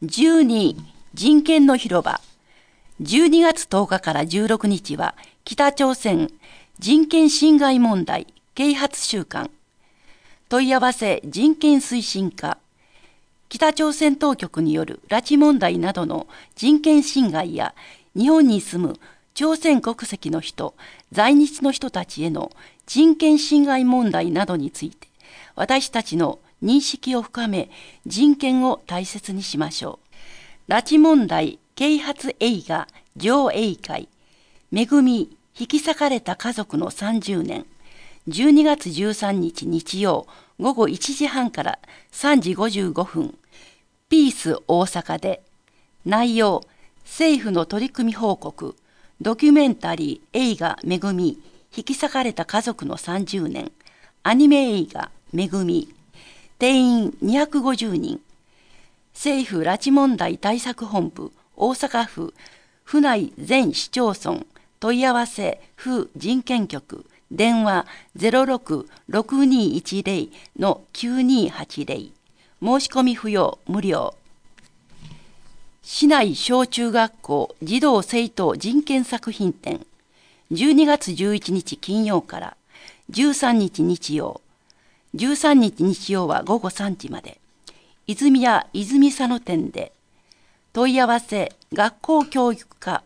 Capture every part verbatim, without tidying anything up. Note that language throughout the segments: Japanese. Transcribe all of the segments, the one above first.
じゅうに人権の広場。じゅうにがつとおかからじゅうろくにちは北朝鮮人権侵害問題啓発週間。問い合わせ人権推進課。北朝鮮当局による拉致問題などの人権侵害や日本に住む朝鮮国籍の人、在日の人たちへの人権侵害問題などについて私たちの認識を深め、人権を大切にしましょう。拉致問題啓発映画上映会、めぐみ引き裂かれた家族のさんじゅうねん、じゅうにがつじゅうさんにち日曜ごごいちじはんからさんじごじゅうごふん、ピース大阪で。内容、政府の取り組み報告、ドキュメンタリー映画めぐみ引き裂かれた家族のさんじゅうねん、アニメ映画めぐみ、定員にひゃくごじゅうにん、政府拉致問題対策本部大阪府府内全市町村問い合わせ府人権局電話 ゼロろく ろくにいちゼロ きゅうにはちゼロ、申し込み不要無料。市内小中学校児童生徒人権作品展、じゅうにがつじゅういちにち金曜からじゅうさんにち日曜、じゅうさんにち日曜はごごさんじまで、泉谷泉佐野店で。問い合わせ学校教育課。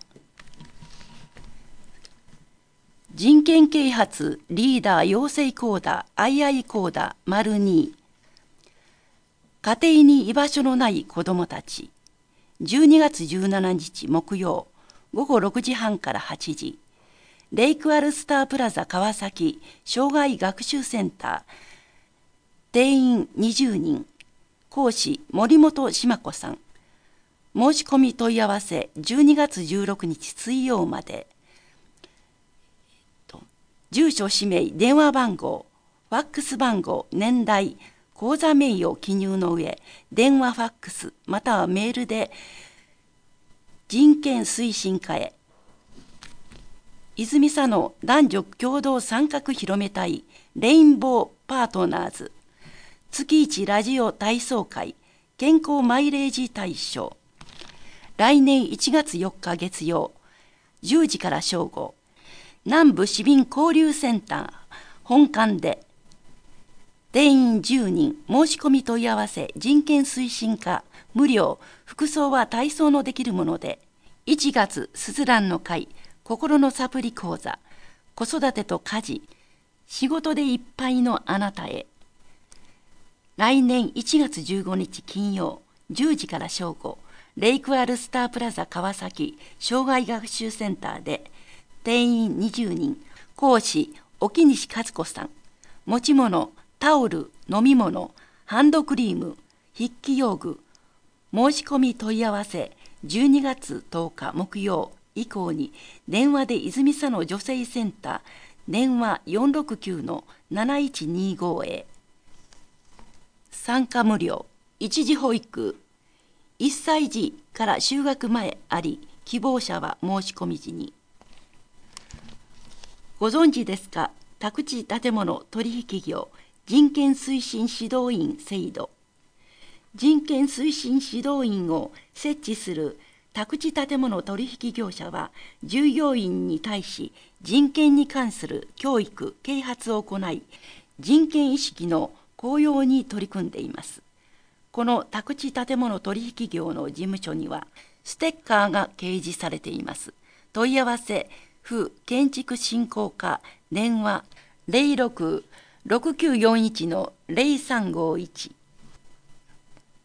人権啓発リーダー養成講座アイアイ講座丸に。家庭に居場所のない子どもたち。じゅうにがつじゅうしちにち木曜ごごろくじはんからはちじ、レイクアルスタープラザ川崎障害学習センター、定員にじゅうにん、講師森本志麻子さん。申し込み問い合わせじゅうにがつじゅうろくにち水曜まで。住所氏名電話番号ファックス番号年代口座名義を記入の上、電話ファックスまたはメールで人権推進課へ。泉佐野男女共同参画広めたいレインボーパートナーズ月一ラジオ体操会健康マイレージ大賞。来年いちがつよっか月曜じゅうじから正午、南部市民交流センター本館で。定員じゅうにん、申し込み問い合わせ人権推進課無料、服装は体操のできるもので。いちがつすずらんの会心のサプリ講座、子育てと家事仕事でいっぱいのあなたへ。来年いちがつじゅうごにち金曜じゅうじから正午、レイクアルスタープラザ川崎障害学習センターで。定員にじゅうにん、講師沖西和子さん。持ち物タオル、飲み物、ハンドクリーム、筆記用具。申し込み問い合わせじゅうにがつとおか木曜以降に電話で泉佐野女性センター電話 よんろくきゅうのなないちにご へ。参加無料。一時保育いっさい児から就学前あり、希望者は申し込み時に。ご存知ですか、宅地建物取引業人権推進指導員制度。人権推進指導員を設置する宅地建物取引業者は、従業員に対し人権に関する教育・啓発を行い、人権意識の高揚に取り組んでいます。この宅地建物取引業の事務所には、ステッカーが掲示されています。問い合わせ府建築振興課電話 ゼロろく ろくきゅうよんいちのゼロさんごいち。